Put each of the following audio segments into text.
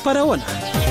خبرونه.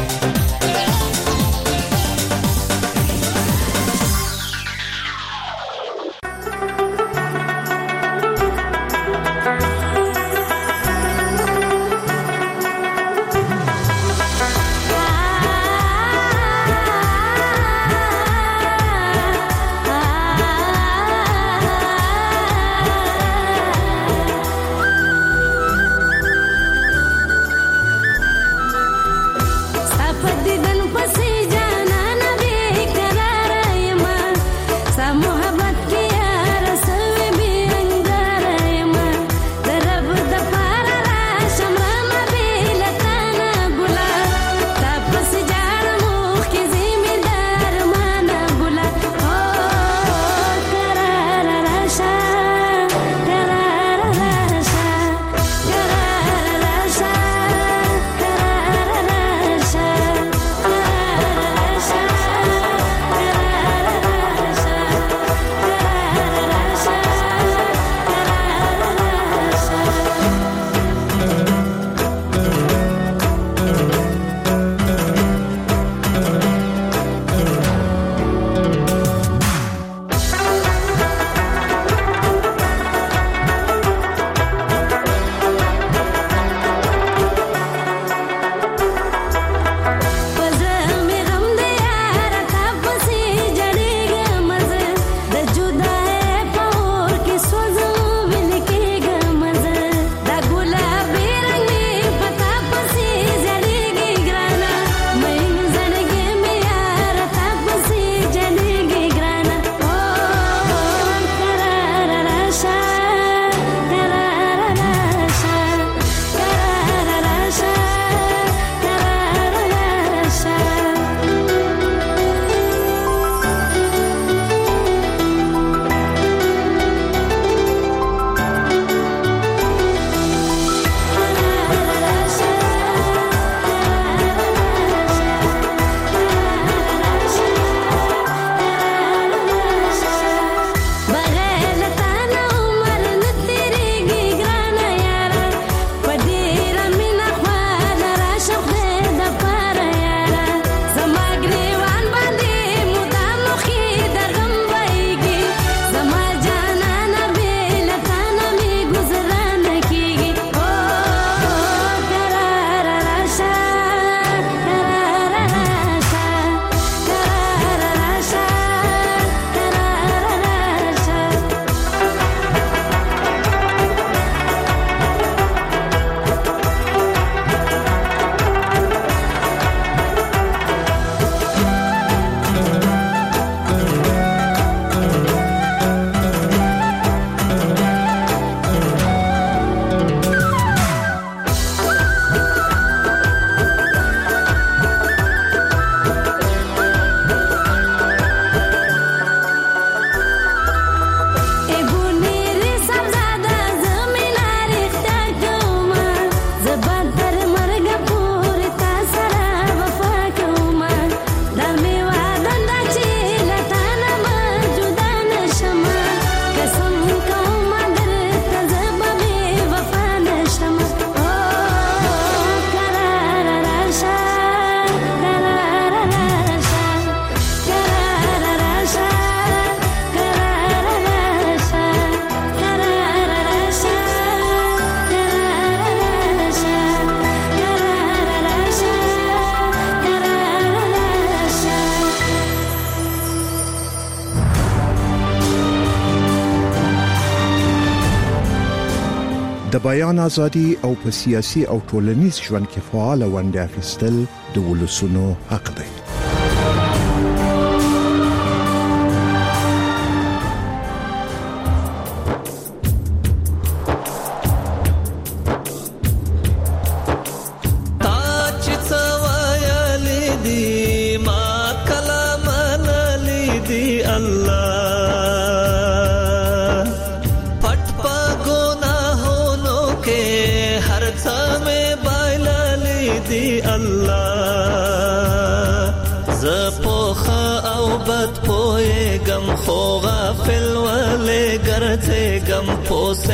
د بیان ازادي او په سیاسي او ټولنیز ژوند کې فعال ونډه اخیستل د ولسونو حق دی.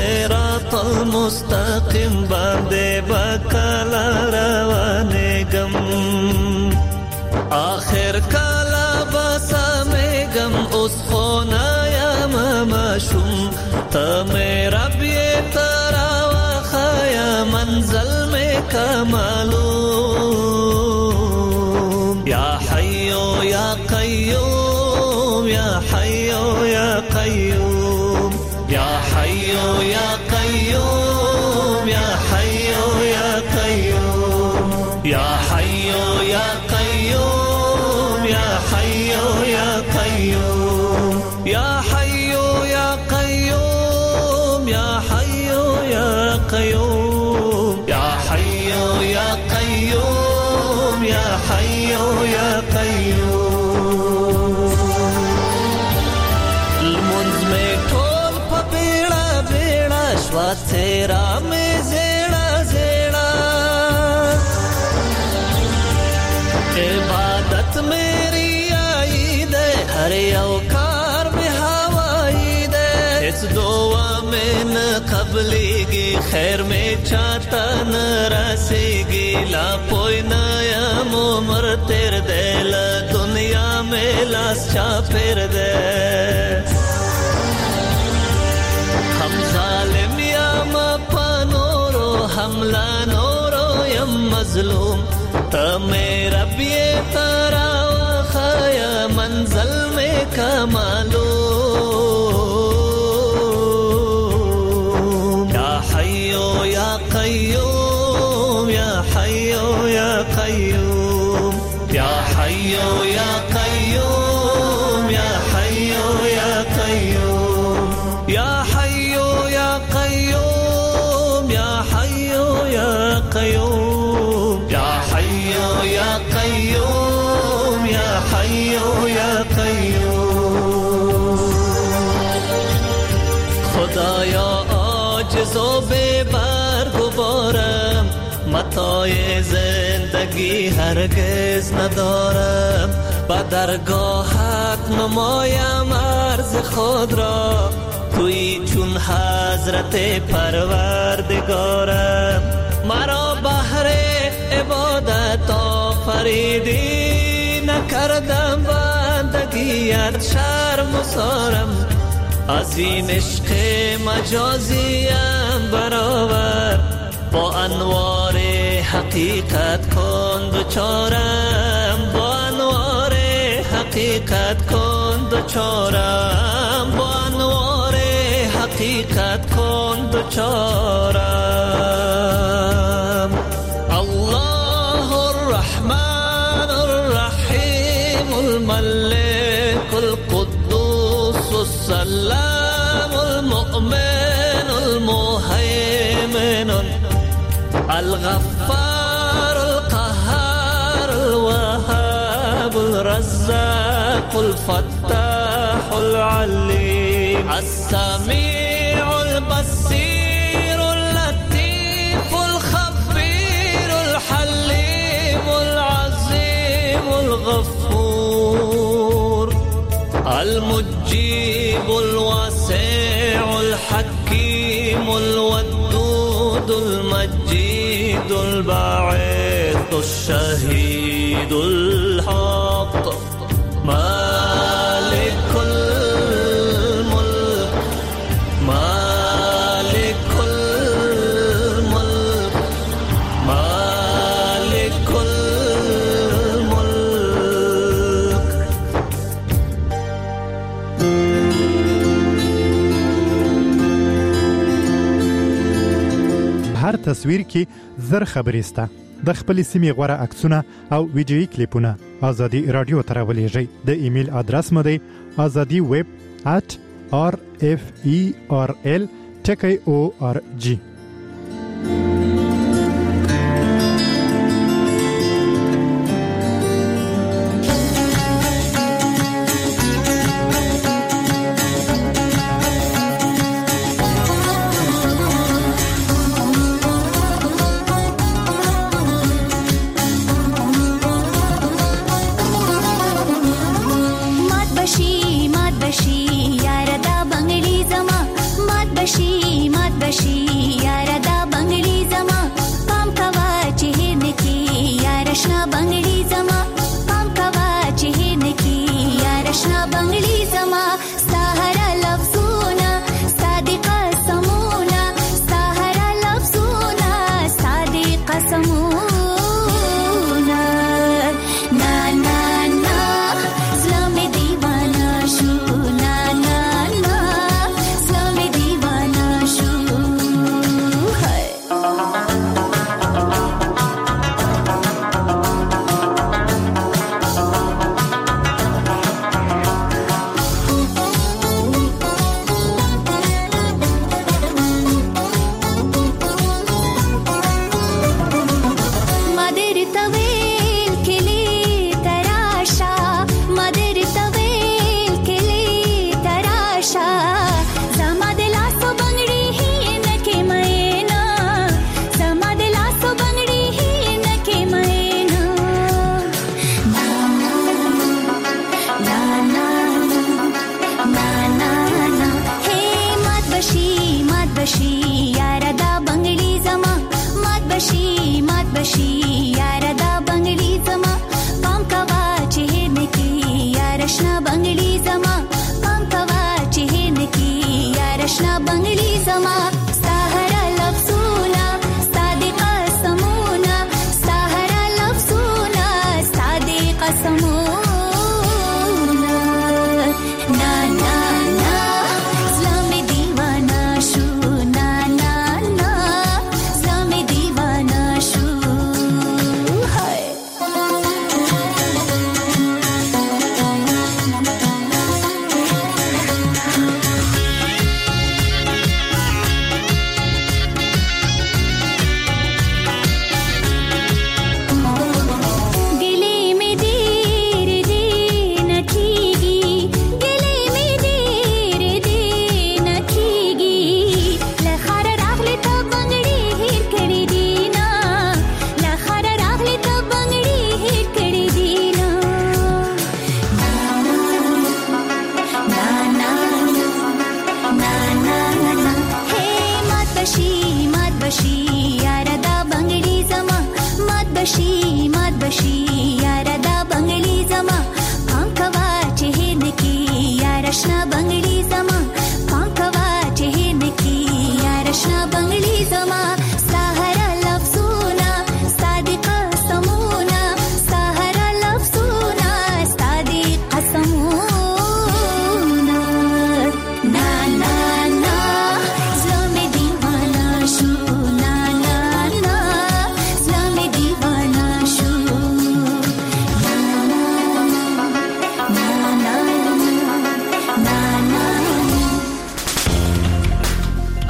صراط المستقيم باندې بکلا روانېږم هر کلا بسمگم اس خونایم مشوم تا میرا بیترا و خیا منزل میں کمالوم یا حیو یا قیوم یا حیو یا قیوم یا حیو یا قیوم یا حیو یا قیوم یا حیو یا قیوم یا حیو یا قیوم یا حیو یا قیوم یا حیو یا قیوم یا حیو یا قیوم یا حیو یا قیوم المنز میں ٹول پا بیڑا بیڑا شوا تیرا میں زیڑا زیڑا عبادت میری آئی دے ہر یو کار میں ہوائی دے اس دعا میں نہ قبلی گی خیر میں چاہتا نہ رسی گی لا پوئی نایم عمر تیر دے لا دنیا میں لاس چا پھر دے ہم ظالم یا مپا نورو حملہ نورو یم مظلوم تا میرا بیترا و خیا منزل میں کمالوم یا حیو یا قیوم یا حیو یا قیوم یا حیو یا قیوم یا حیو یا قیوم یا حیو یا قیوم یا حیو یا قیوم یا حیو یا قیوم یا حیو یا قیوم خدایا عاجز و بے برگ و بارم متاع زندگی هرگز ندارم با درگاهت نمایم عرض خود را توی چون حضرت پروردگارم مرا بهر عبادت آفریدی نکردم بندگیت شرم و سارم از این عشق مجازیم برابر با انوار حقیقت کن دوچارم با انوار حقیقت کن دوچارم با انوار حقیقت کن دوچارم الله الرحمن الرحیم الملك القدوس السلام المؤمن المهيمن الغفار القهار الوهاب الرزاق الفتاح العليم السميع البصير اللطيف الخبير الحليم العظيم الغفور المجيب الواسع الحكيم الودود المجيد الباعث الشهيد الحق مالك الملك مالك الملك مالك الملك هر تصویر کې زر خبرې سته د خپل سیمې غوړه عکسونه او ویډیويي کلیپونه ازادي رادیو ته راولېږئ د ایمیل ادرس مو دی azadiweb@referl.org بشی یار دا بنگلی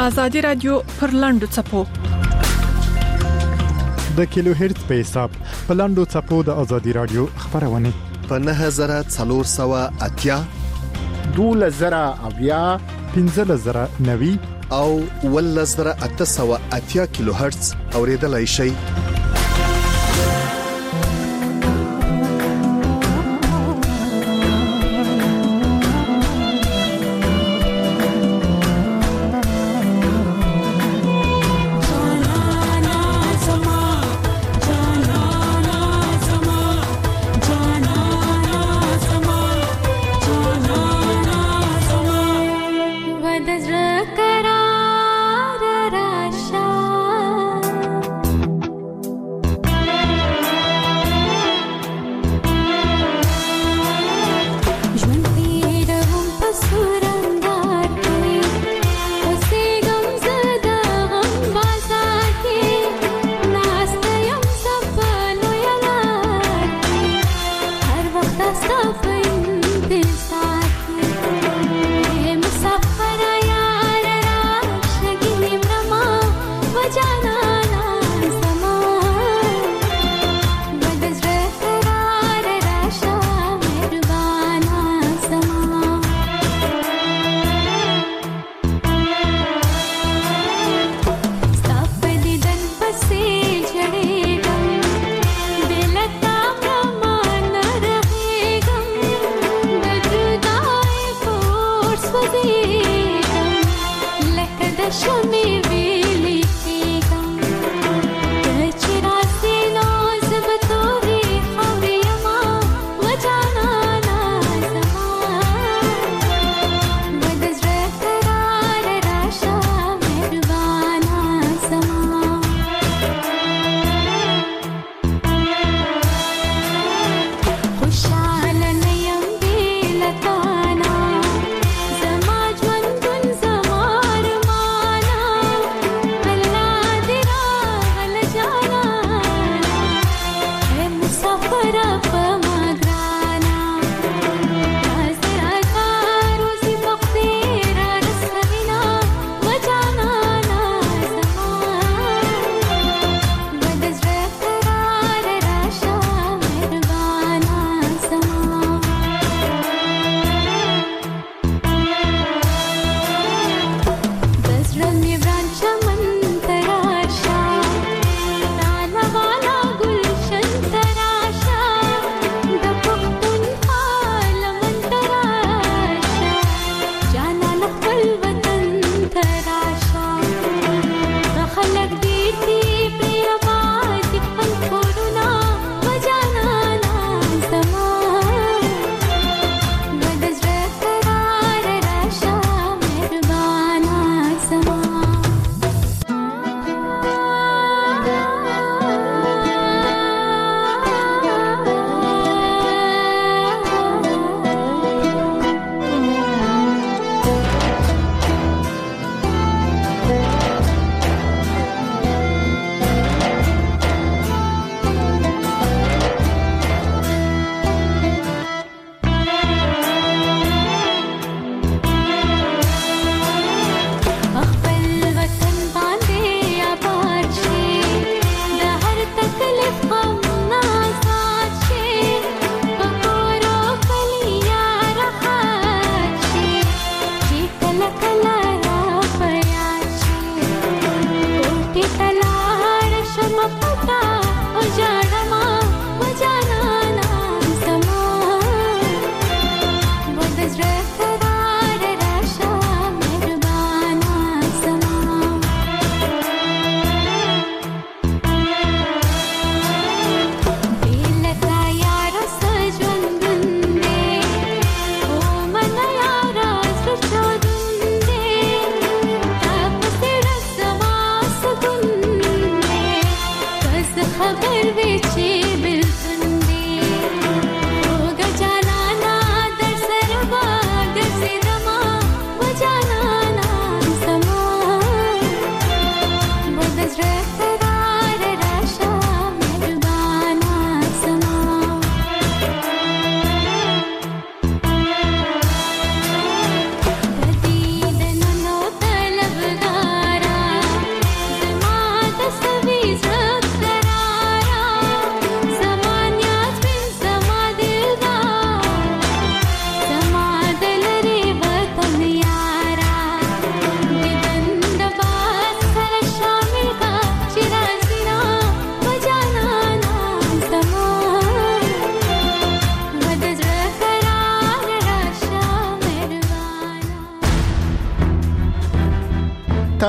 ازادي رادیو پر لاندو چپو د کیلو هرتز په حساب په لاندو چپو د ازادي رادیو خبرونه په 9480 2000 1590 او 1880 کیلو هرتز اوریدلای شئ.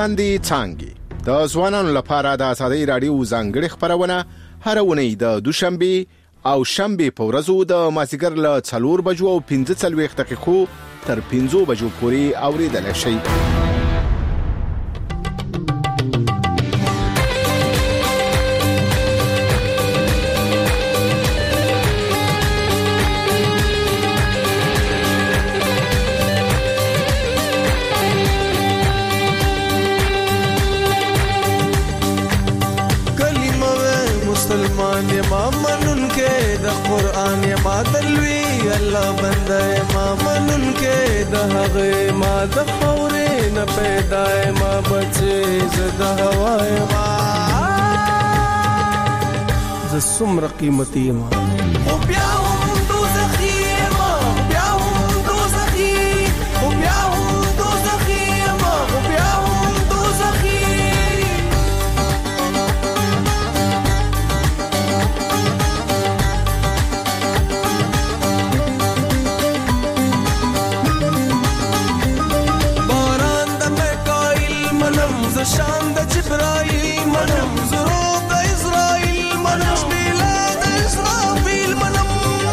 لاندې څانګې. د ځوانانو لپاره د ازادي رادیو ځانګړي خبرونه هر اونۍ د دوشنبه او شنبه په ورځو د مازیګر له 4 بجو او 15 دقیقو تر 15 بجو پورې اوریدل شي. مسلمان یما منن کې د قران یما دلوي الله بنده یما منن کې د هغه ما د خورې نه پیدا یما بچي زده هوا یما ز سمره قیمتي یما او بیا هم دوزخي یما بیا هم دوزخي او بیا هم دوزخي یما او بیا هم دوزخي شان د جبرائیل منم زرو د اسرائیل منم شبیلا د اسرافیل منم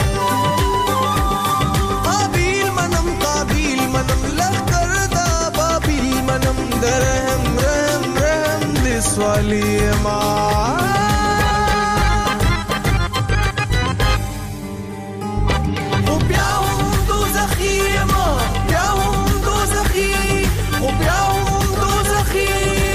قابیل منم قابیل منم لخر د بابیل منم درهم رحم رحم د سوالی ما او بیا هم دوزخی ما بیا هم دوزخی او بیا هم دوزخی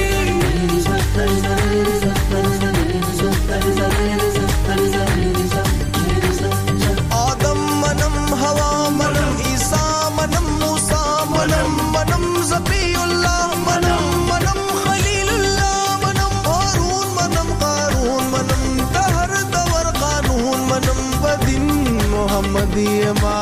آدم منم هوا منم عیسا منم موسا منم منم زبی اللہ منم منم خلیل اللہ منم هارون منم قارون منم دهر دور قانون منم بدین محمدی ما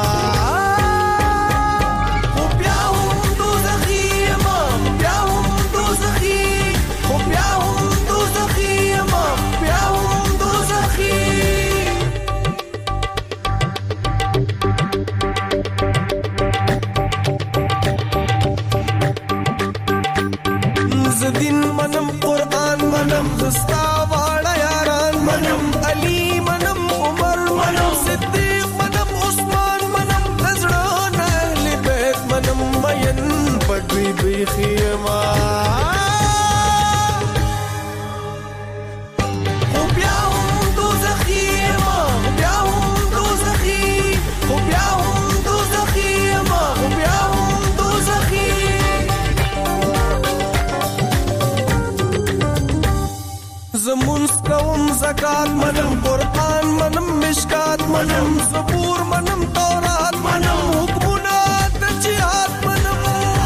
دین منم قرآن منم زستا واړه یاران منم علی منم عمر منم صدیق منم عثمان منم نزړه اهل بیت منم مین پټوي بیخي ما او بیا هم دوزخي ما بیا هم دوزخي او بیا هم دوزخي ما او بیا هم دوزخي زمونس کوم زکات منم قرآن منم مشکات منم زبور منم تورات منم حکمونه د جهاد منم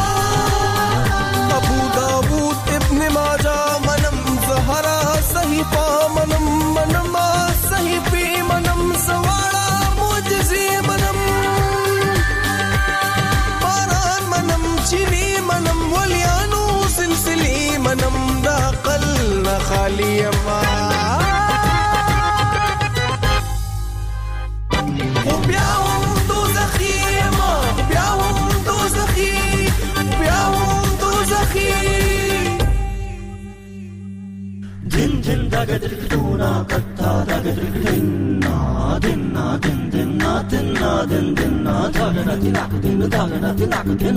ابو داود ابن ماجه منم زهرا صحیفه منم منم صحیفه منم زواړه معجزې منم باران منم چینی منم ولیانو سلسلې منم د عقل نه خالی ما او بیا هم دوزخي ما بیا هم دوزخي بیا هم دوزخي دن دن دغه دکتونا کتا دغه دکتنا دن دن دن دن دن دن دغه دلک دن دغه دلک دن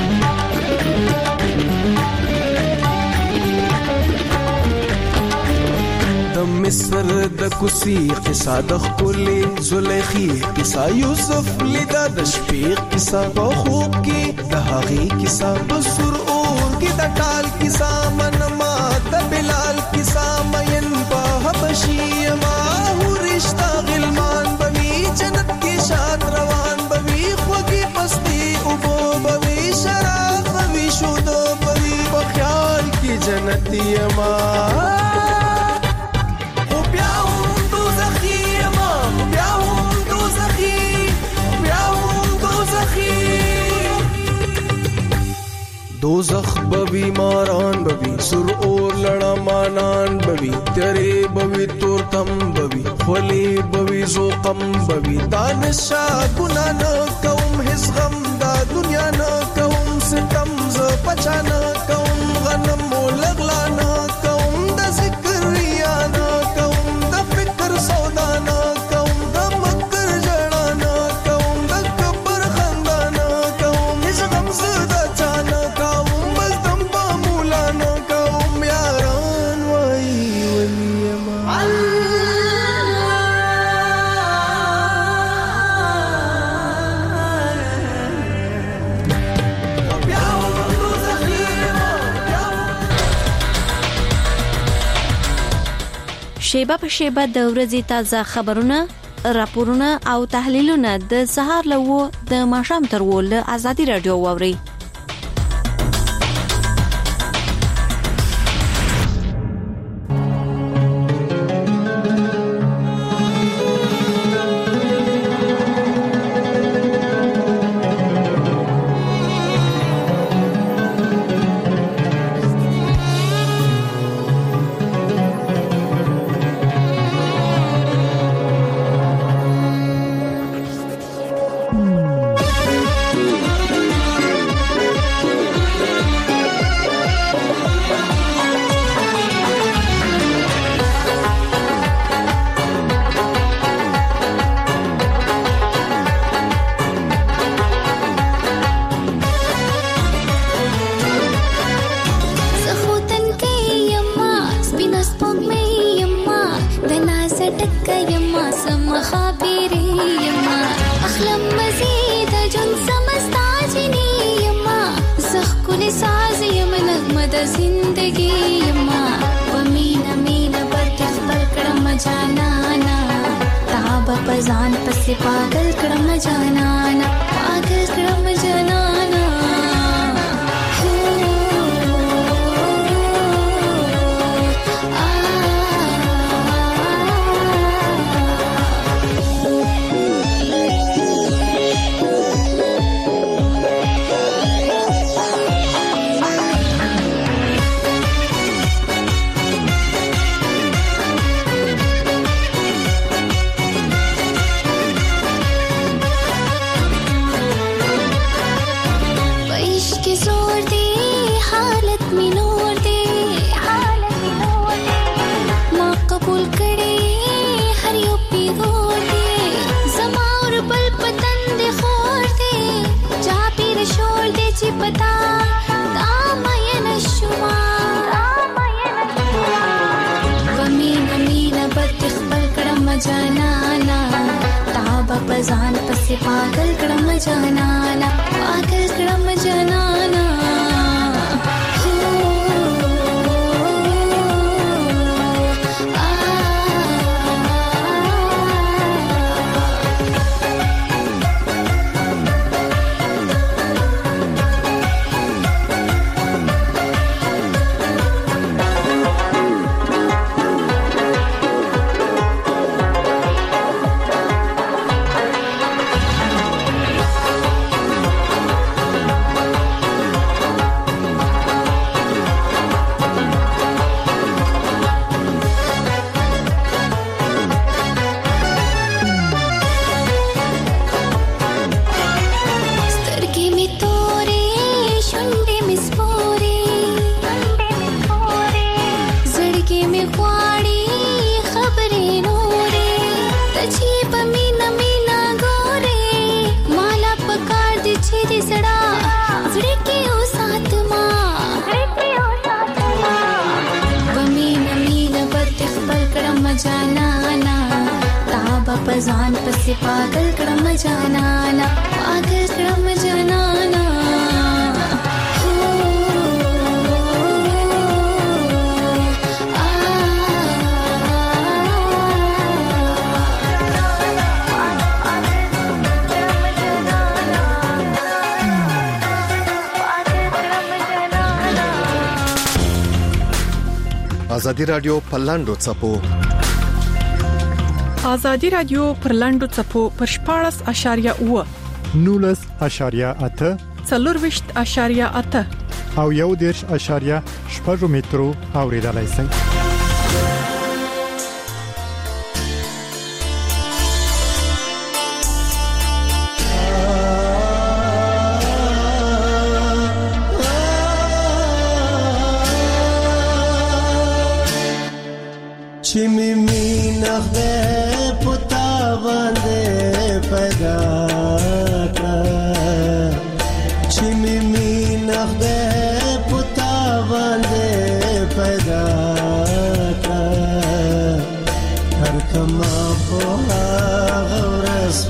د مصر د کوسی قصه د خولي زلیخی قصه یوسف لیدا د شپې قصه په خوب کې د هغې قصه په سر اور کې د ټال قصه منما د بلال قصه مین په حبشي ما ورشتہ غلمان بوي جنت کې شاد روان بوي خوږی پستی او بوي شراب بوي شودو بوي په خیال کې جنتی ما دوزخ بوی ماران بوی سر اور لڑا مانان بوی تیرے بوی تورتم بوی خلی بوی زوقم بوی دانشا گناہ نہ کوم حس غم دا دنیا نہ کوم ستم ز پچانا کوم غنم مولغلا نه کوم د ذکر یا نه کوم د فکر سودا نه کوم د مکر جړا نه کوم د کبر خندا نه کوم هیڅ غم ز د چانا کوم بس دم په مولا نه کوم یاران وای ولیم شیبه په شیبه د ورځې تازه خبرونه، راپورونه او تحلیلونه د سهار له 9 د ماښام تر 10 له ازادي رادیو واوري. ځان پسې پاگل کړم جانانا پاگل کړم جانانا जनाना ताबा पजान पसे पागल क्रम जनाना पागल क्रम जनाना पजान पसे पागल क्रम जनाना पागल क्रम जनाना आजादी रेडियो पलांडो चपो آزادی رادیو پر لاندو چپو پر 14.8 19.8 40.8 او 1.8 مترو اوریدلای شئ.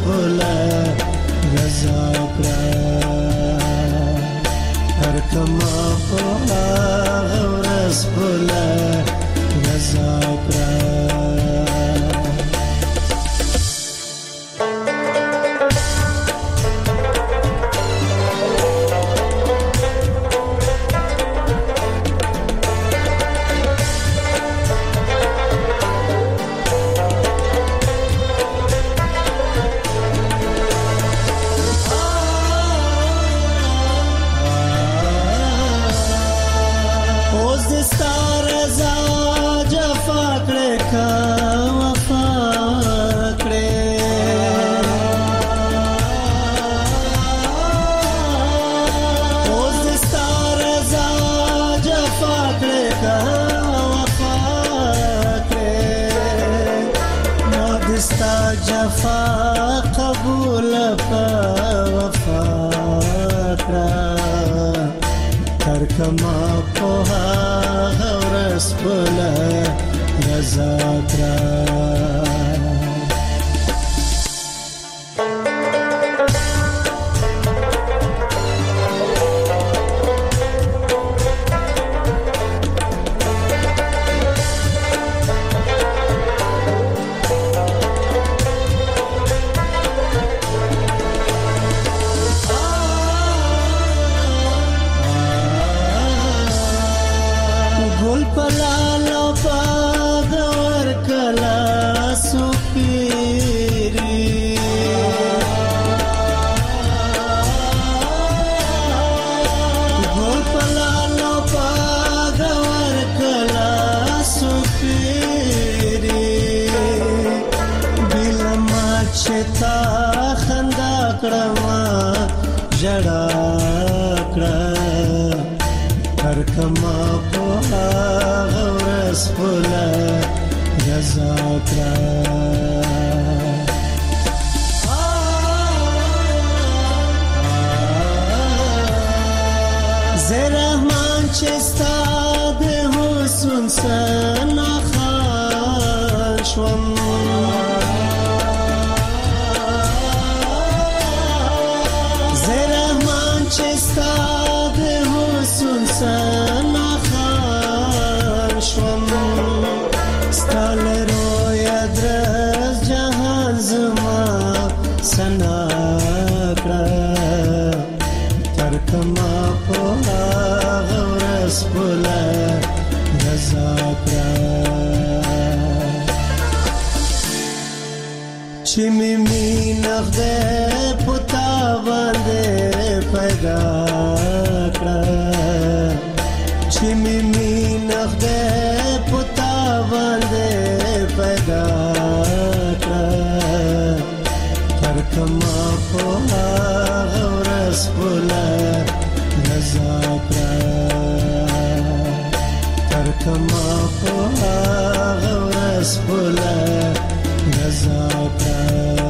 بولا رضا کړه هر کما په ورځ بولا رضا کړه جفا قبول په وفا کړه تر کما په ورځ بولا رضا کړه جڑا کړه هر کما په ورځ بولا رضا کړه زه رحمان چې ستا د حسن سنا خان شوم سنا خان شوم ستال رویا درز جهان زما سنا کړه تر کما په ورځ بولا رضا کړه چې می مینه ده پتا باندې پیدا کړه چې می مینه ده پتا باندې پیدا کړه تر کما په ورځ بولا رضا کړه تر کما په ورځ بولا رضا کړه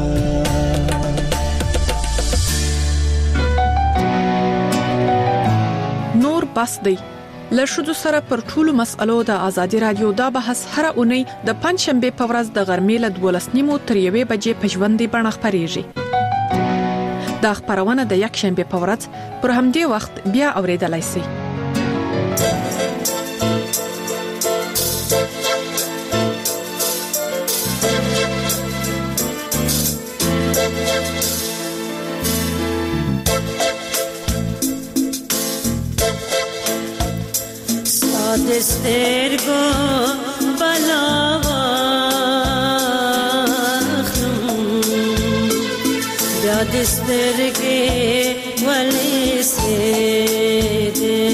نور بس دی لښودو سره پر ټولو مسالو د ازادي رادیو دا بحث هر اونۍ د پنځشنبه په ورځ د غرمې له 12:30 تر 1 بجې په ژوندۍ بڼه خپرېږي. دا خبرونه د یک شنبه په ورځ پر همدې وخت بیا اوریدلای شئ. دسترګو بلاوا بیا دسترګې ولې سي دې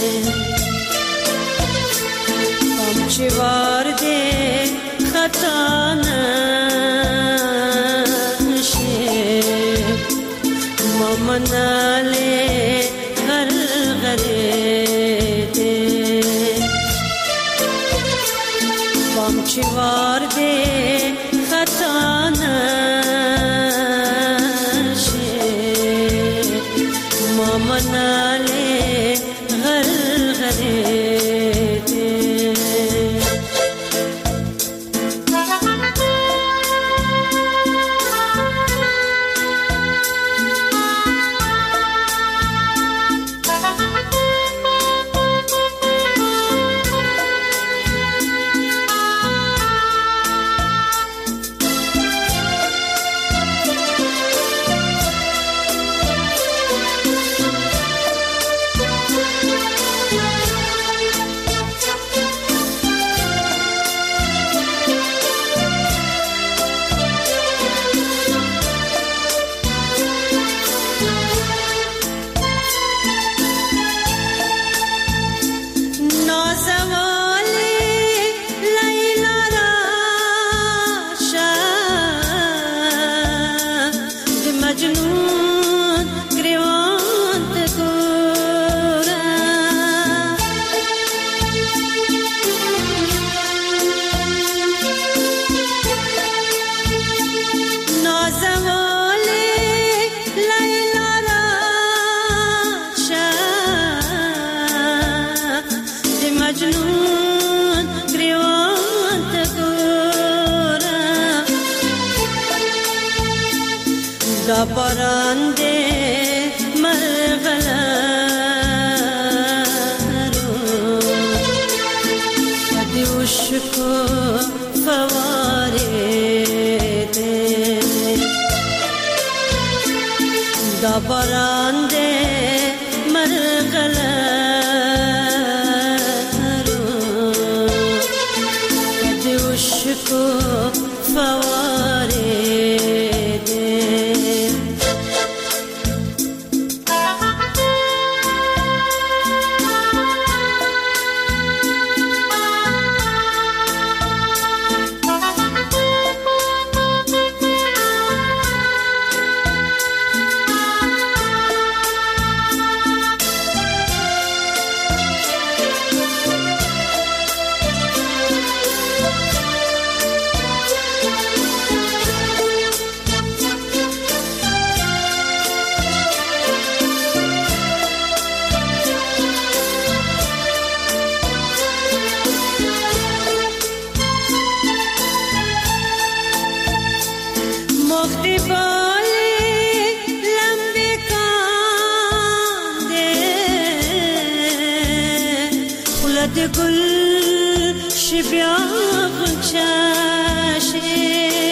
پمچوار دې خطا نشي ممناله غر غره چوار دے خطا نشے ممنالے غر غرے دے دا باران دې مرغلرو د عشقو فوارې دې دا باران دې مرغلرو د عشقو فوارې گل شبیا غنچاشه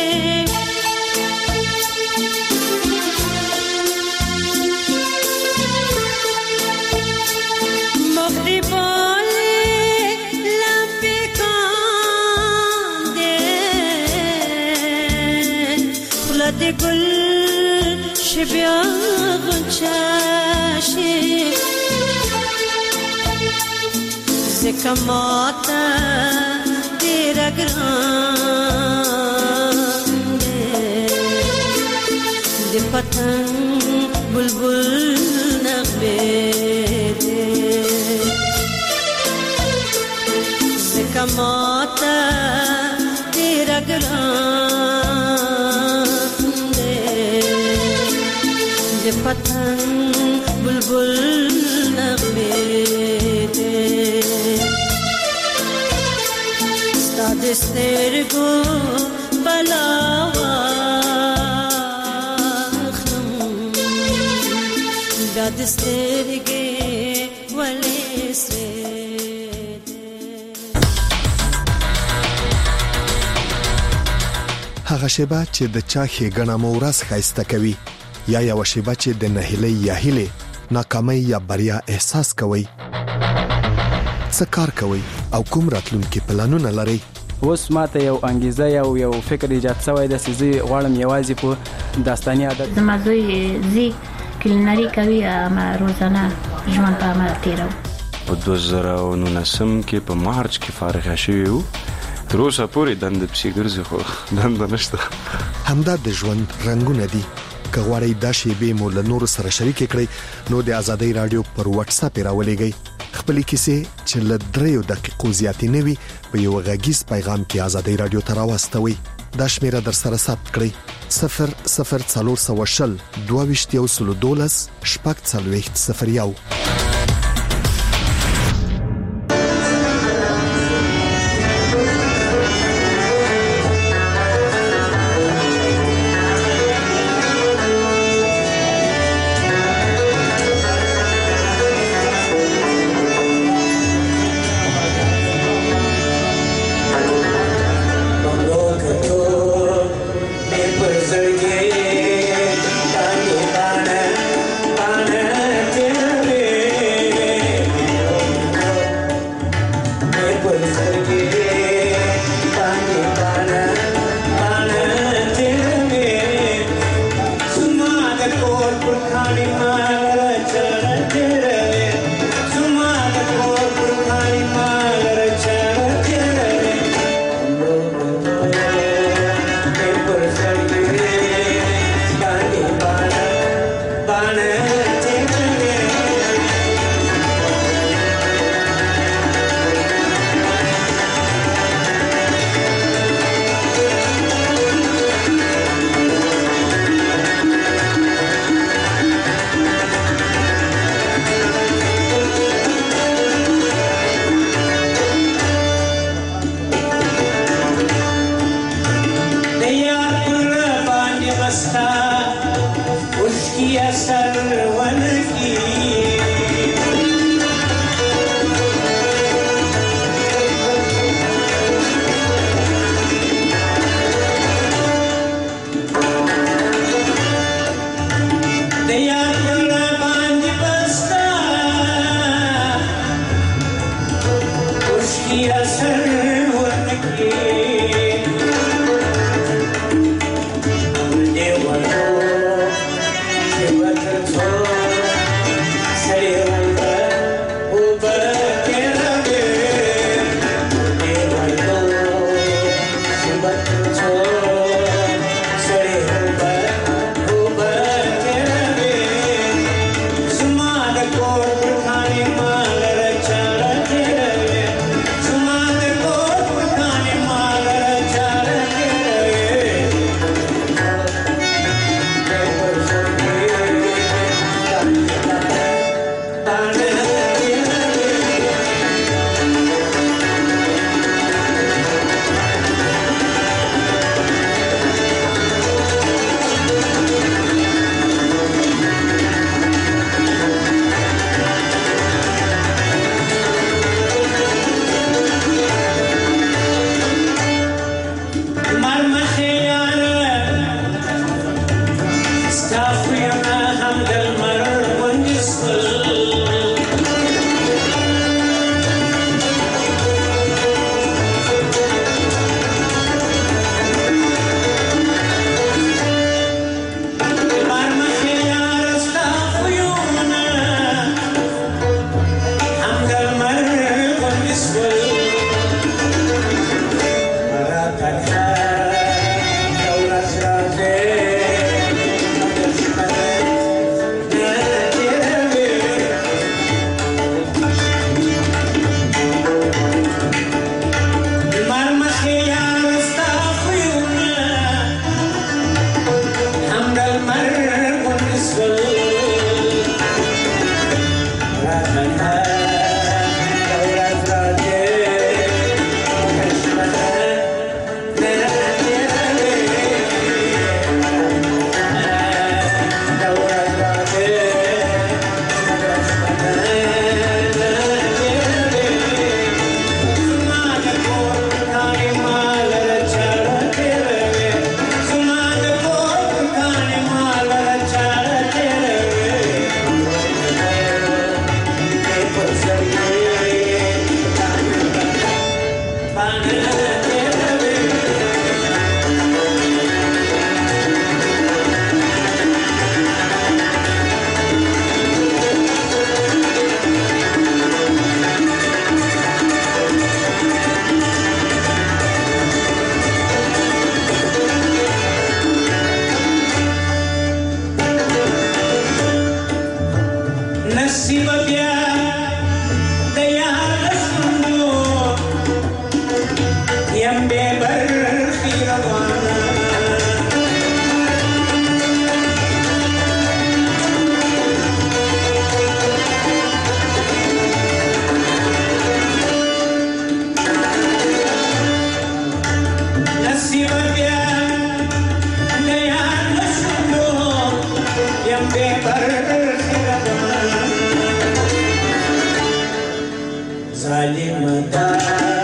مغری باله لمبی کانده خلد گل شبیا غنچاشه زکماتا تیرا گران دے پتنگ بلبل نغمے دے زکماتا تیرا گران دے پتنگ بلبل نغمے دے دسترگو بلاواخم دا دسترگی ولی سرده هغه شیبه چې د چا ښېګڼه مو ورځ ښایسته کوي یا یوه شیبه چې د نهیلۍ یا هیلې ناکامۍ یا بریا احساس کوئ څه کار کوئ او کوم راتلونکي پلانونه لرئ اوس ماته یو انګیزه یو فکر ایجاد شوی د سيزي غواړم یوازې په داستاني عادت زما زوی زی کلینری کوي ما روزانه ژوند په عمل تیرو په 2019 کې په مارچ کې فارغ شوی وو تر اوسه پورې دند پسې ګرځي خو دند نشته همدا د ژوند رنگونه دي که غواړئ دا شیبې مو له نورو سره شریک کړئ نو د آزادۍ رادیو پر واتس اپ راولېږئ خپلې کیسې چې له 3 دقیقو زیاتې نه وي په یو غږیز پیغام کې آزادۍ رادیو ته راواستوئ دا شمیره در سره ثبت کړئ 00420 22 شپږ 4001 उसकी असर वन की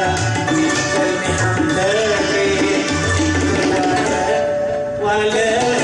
वाले